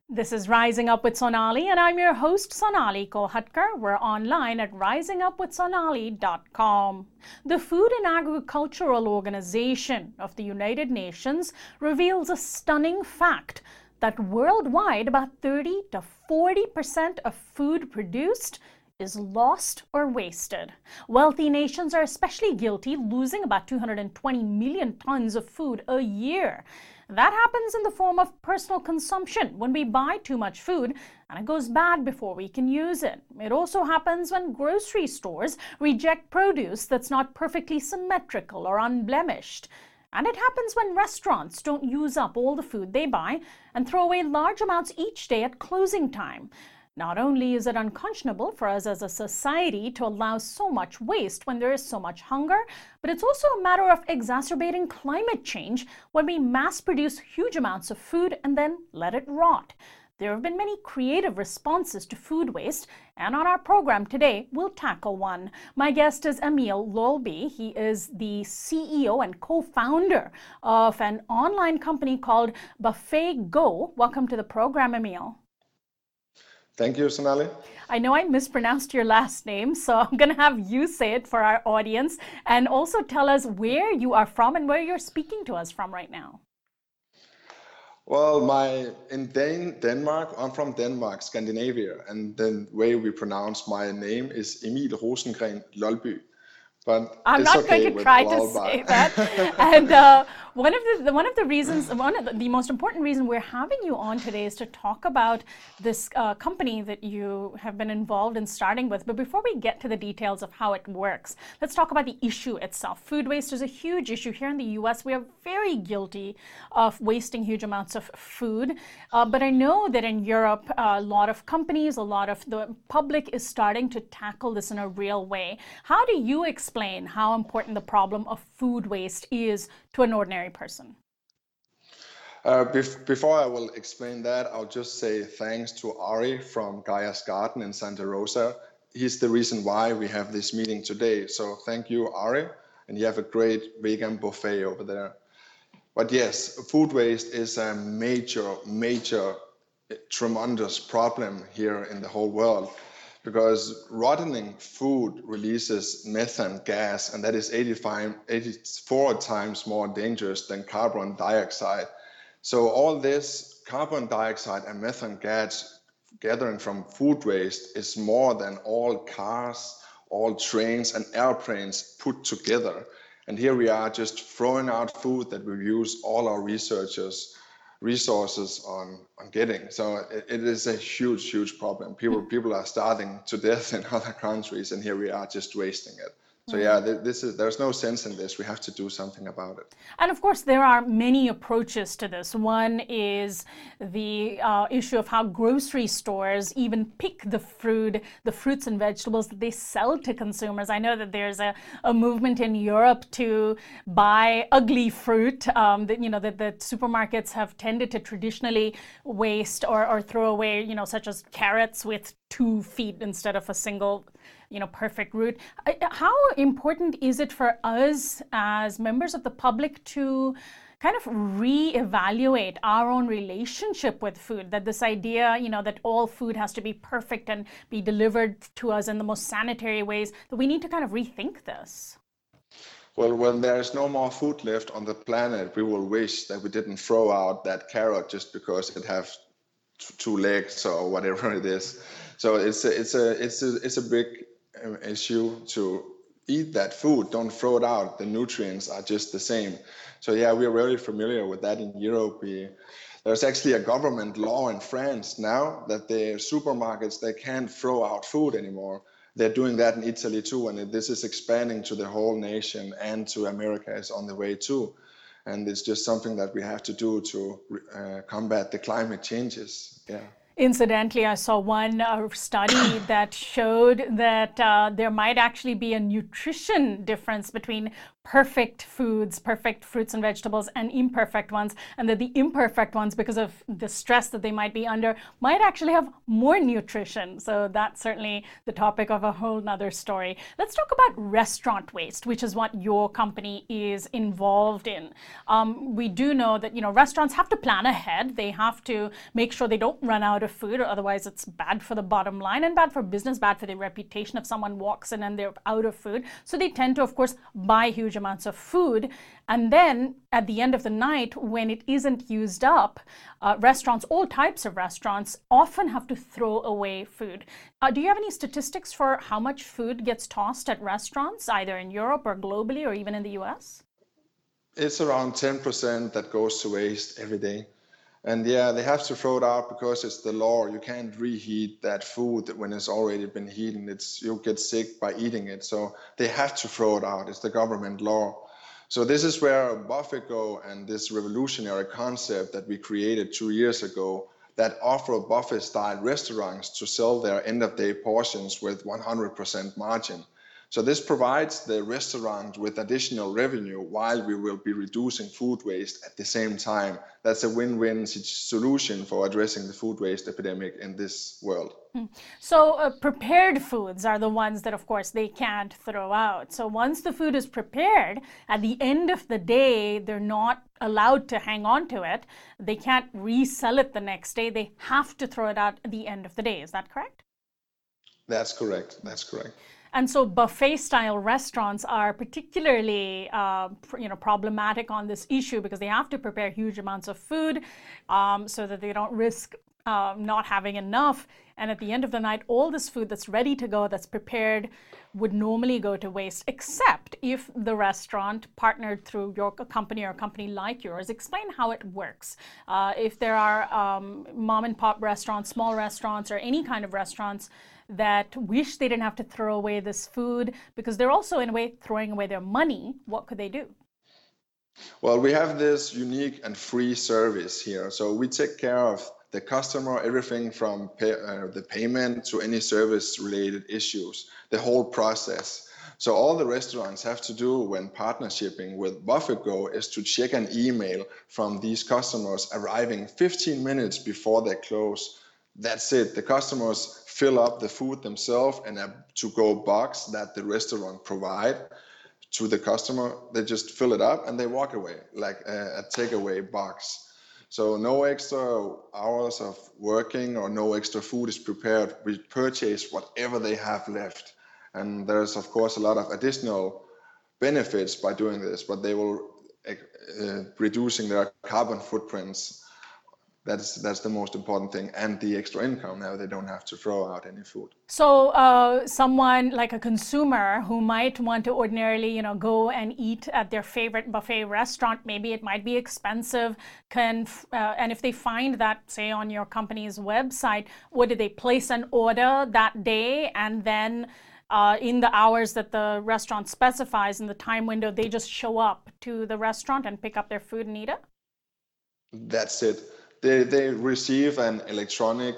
This is Rising Up with Sonali, and I'm your host, Sonali Kolhatkar. We're online at risingup.sonali.com. The Food and Agricultural Organization of the United Nations reveals a stunning fact that worldwide about 30 to 40% of food produced is lost or wasted. Wealthy nations are especially guilty, losing about 220 million tons of food a year. That happens in the form of personal consumption when we buy too much food and it goes bad before we can use it. It also happens when grocery stores reject produce that's not perfectly symmetrical or unblemished. And it happens when restaurants don't use up all the food they buy and throw away large amounts each day at closing time. Not only is it unconscionable for us as a society to allow so much waste when there is so much hunger, but it's also a matter of exacerbating climate change when we mass produce huge amounts of food and then let it rot. There have been many creative responses to food waste, and on our program today, we'll tackle one. My guest is Emil Lolby. He is the CEO and co-founder of an online company called Buffet Go. Welcome to the program, Emil. Thank you, Sonali. I know I mispronounced your last name, so I'm going to have you say it for our audience and also tell us where you are from and where you're speaking to us from right now. Well, Denmark, I'm from Denmark, Scandinavia, and the way we pronounce my name is Emil Rosengren Lolby. But I'm it's not okay going to try to say that. And one of the most important reason we're having you on today is to talk about this company that you have been involved in starting with. But before we get to the details of how it works, let's talk about the issue itself. Food waste is a huge issue. Here in the US, we are very guilty of wasting huge amounts of food. But I know that in Europe, a lot of companies, a lot of the public is starting to tackle this in a real way. How do you explain how important the problem of food waste is to an ordinary person? Before I will explain that, I'll just say thanks to Ari from Gaia's Garden in Santa Rosa. He's the reason why we have this meeting today. So thank you, Ari, and you have a great vegan buffet over there. But yes, food waste is a major, tremendous problem here in the whole world, because rotting food releases methane gas, and that is 84 times more dangerous than carbon dioxide. So all this carbon dioxide and methane gas gathering from food waste is more than all cars, all trains and airplanes put together. And here we are just throwing out food that we use all our resources on getting. So it is a huge problem. People are starving to death in other countries, and here we are just wasting it. So yeah, there's no sense in this. We have to do something about it. And of course, there are many approaches to this. One is the issue of how grocery stores even pick the fruits and vegetables that they sell to consumers. I know that there's a movement in Europe to buy ugly fruit that supermarkets have tended to traditionally waste or throw away, such as carrots with 2 feet instead of a single perfect root. How important is it for us as members of the public to kind of reevaluate our own relationship with food, that this idea, that all food has to be perfect and be delivered to us in the most sanitary ways, that we need to kind of rethink this? Well, when there is no more food left on the planet, we will wish that we didn't throw out that carrot just because it has 2 legs or whatever it is. So it's a big issue to eat that food. Don't throw it out. The nutrients are just the same. So yeah, we are very familiar with that in Europe. There's actually a government law in France now that the supermarkets, they can't throw out food anymore. They're doing that in Italy too, and this is expanding to the whole nation, and to America is on the way too. And it's just something that we have to do to combat the climate changes. Yeah. Incidentally, I saw one study that showed that there might actually be a nutrition difference between perfect foods, perfect fruits and vegetables, and imperfect ones, and that the imperfect ones, because of the stress that they might be under, might actually have more nutrition. So that's certainly the topic of a whole nother story. Let's talk about restaurant waste, which is what your company is involved in. We do know that, restaurants have to plan ahead. They have to make sure they don't run out of food, or otherwise it's bad for the bottom line and bad for business, bad for the reputation if someone walks in and they're out of food. So they tend to, of course, buy huge amounts of food. And then at the end of the night, when it isn't used up, restaurants, all types of restaurants, often have to throw away food. Do you have any statistics for how much food gets tossed at restaurants, either in Europe or globally or even in the US? It's around 10% that goes to waste every day. And yeah, they have to throw it out because it's the law. You can't reheat that food when it's already been heated. You'll get sick by eating it. So they have to throw it out. It's the government law. So this is where Buffett Go and this revolutionary concept that we created 2 years ago that offer buffet-style restaurants to sell their end-of-day portions with 100% margin. So this provides the restaurant with additional revenue while we will be reducing food waste at the same time. That's a win-win solution for addressing the food waste epidemic in this world. So prepared foods are the ones that, of course, they can't throw out. So once the food is prepared, at the end of the day, they're not allowed to hang on to it. They can't resell it the next day. They have to throw it out at the end of the day. Is that correct? That's correct. That's correct. And so buffet-style restaurants are particularly, problematic on this issue because they have to prepare huge amounts of food so that they don't risk not having enough. And at the end of the night, all this food that's ready to go, that's prepared, would normally go to waste, except if the restaurant partnered through your company or a company like yours. Explain how it works. If there are mom and pop restaurants, small restaurants, or any kind of restaurants that wish they didn't have to throw away this food because they're also, in a way, throwing away their money, what could they do? Well, we have this unique and free service here. So we take care of the customer, everything from the payment to any service-related issues, the whole process. So all the restaurants have to do when partnershiping with Buffett Go is to check an email from these customers arriving 15 minutes before they close. That's it. The customers fill up the food themselves in a to-go box that the restaurant provide to the customer. They just fill it up and they walk away like a takeaway box. So no extra hours of working or no extra food is prepared. We purchase whatever they have left. And there's, of course, a lot of additional benefits by doing this, but they will reducing their carbon footprints. That's the most important thing, and the extra income. Now they don't have to throw out any food. So someone like a consumer who might want to ordinarily, go and eat at their favorite buffet restaurant, maybe it might be expensive, and if they find that, say, on your company's website, what do they place an order that day, and then in the hours that the restaurant specifies in the time window, they just show up to the restaurant and pick up their food and eat it? That's it. They receive an electronic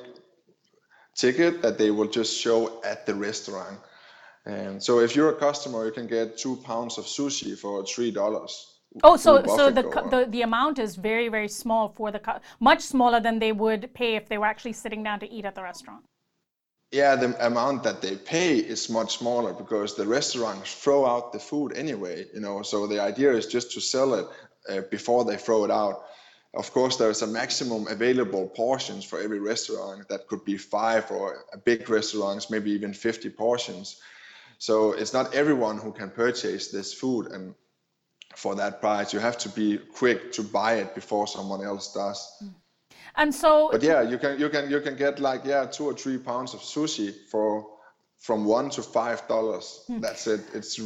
ticket that they will just show at the restaurant. And so if you're a customer, you can get 2 pounds of sushi for $3. Oh, so the amount is very, very small for much smaller than they would pay if they were actually sitting down to eat at the restaurant. Yeah, the amount that they pay is much smaller because the restaurants throw out the food anyway, so the idea is just to sell it before they throw it out. Of course, there's a maximum available portions for every restaurant. That could be 5, or a big restaurants, maybe even 50 portions. So it's not everyone who can purchase this food, and for that price, you have to be quick to buy it before someone else does. And so, but yeah, you can get like 2 or 3 pounds of sushi from $1 to $5. That's it. It's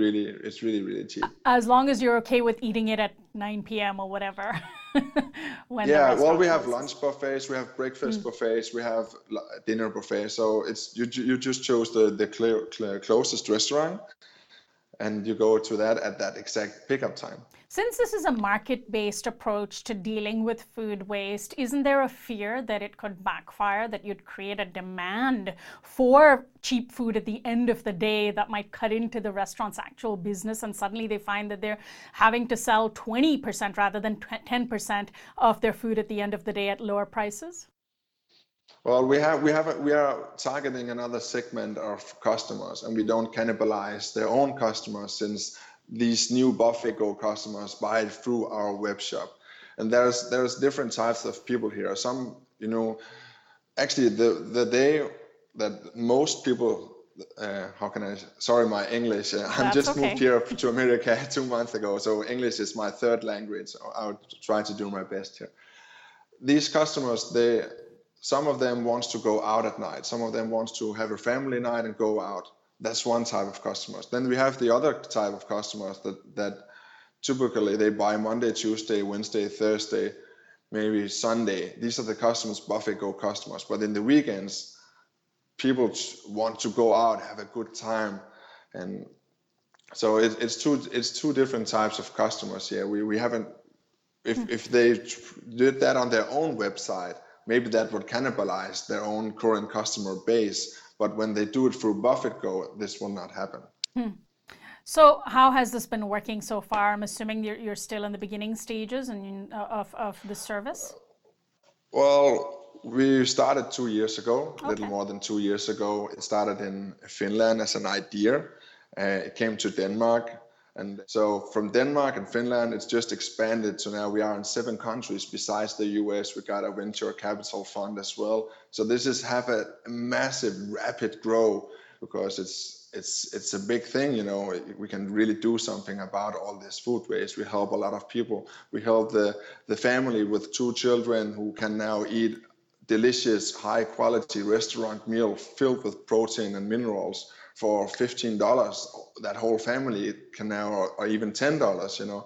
really cheap. As long as you're okay with eating it at 9 p.m. or whatever. Well, we have lunch buffets, we have breakfast buffets, we have dinner buffets. So it's you just chose the closest restaurant, and you go to that at that exact pickup time. Since this is a market-based approach to dealing with food waste, isn't there a fear that it could backfire, that you'd create a demand for cheap food at the end of the day that might cut into the restaurant's actual business, and suddenly they find that they're having to sell 20% rather than 10% of their food at the end of the day at lower prices? Well, we are targeting another segment of customers, and we don't cannibalize their own customers, since these new Buffet Go customers buy it through our web shop. And there's different types of people here. Some, actually the day that most people, sorry, my English, I'm just moved here to America 2 months ago, so English is my third language. So I'll try to do my best here. These customers, some of them wants to go out at night. Some of them wants to have a family night and go out. That's one type of customers. Then we have the other type of customers that typically they buy Monday, Tuesday, Wednesday, Thursday, maybe Sunday. These are the customers, Buffet Go customers. But in the weekends, people want to go out, have a good time. And so it's two different types of customers here. We haven't, if they did that on their own website, maybe that would cannibalize their own current customer base. But when they do it through Buffet Go, this will not happen. So how has this been working so far? I'm assuming you're still in the beginning stages of the service? Well, we started 2 years ago, a little more than 2 years ago. It started in Finland as an idea. It came to Denmark. And so from Denmark and Finland, it's just expanded. So now we are in 7 countries besides the US. We got a venture capital fund as well. So this is have a massive, rapid grow, because it's a big thing. We can really do something about all this food waste. We help a lot of people. We help the family with 2 children who can now eat delicious, high quality restaurant meal filled with protein and minerals for $15. That whole family can now, or even $10,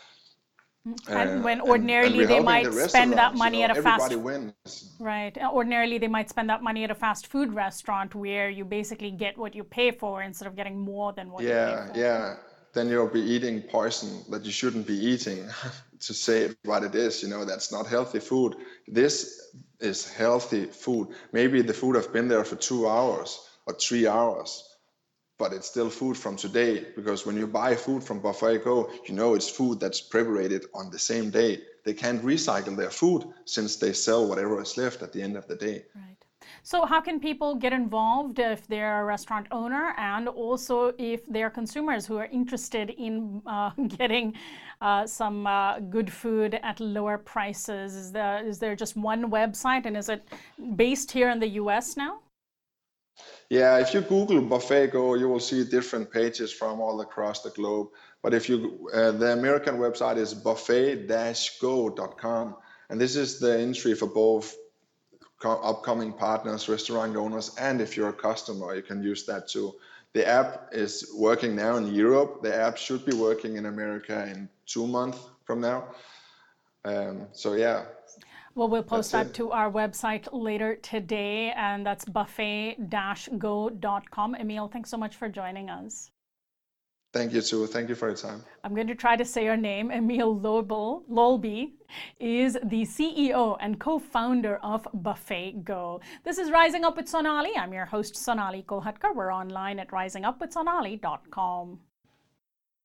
And when ordinarily they might spend that money at a fast food. Everybody wins. Right. Ordinarily they might spend that money at a fast food restaurant where you basically get what you pay for instead of getting more than what you pay for. Yeah. Then you'll be eating poison that you shouldn't be eating. To say what it is, that's not healthy food. This is healthy food. Maybe the food have been there for 2 hours or 3 hours, but it's still food from today, because when you buy food from Buffet Go, it's food that's prepared on the same day. They can't recycle their food, since they sell whatever is left at the end of the day. Right. So how can people get involved if they're a restaurant owner, and also if they're consumers who are interested in getting some good food at lower prices? Is there just one website, and is it based here in the US now? Yeah, if you Google Buffet Go, you will see different pages from all across the globe. But if you, the American website is buffet-go.com, and this is the entry for both upcoming partners, restaurant owners, and if you're a customer, you can use that too. The app is working now in Europe. The app should be working in America in 2 months from now. So yeah. Well, we'll post that to our website later today, and that's buffet-go.com. Emil, thanks so much for joining us. Thank you too. Thank you for your time. I'm going to try to say your name. Emil Lolby is the CEO and co-founder of Buffet Go. This is Rising Up with Sonali. I'm your host, Sonali Kolhatkar. We're online at risingupwithsonali.com.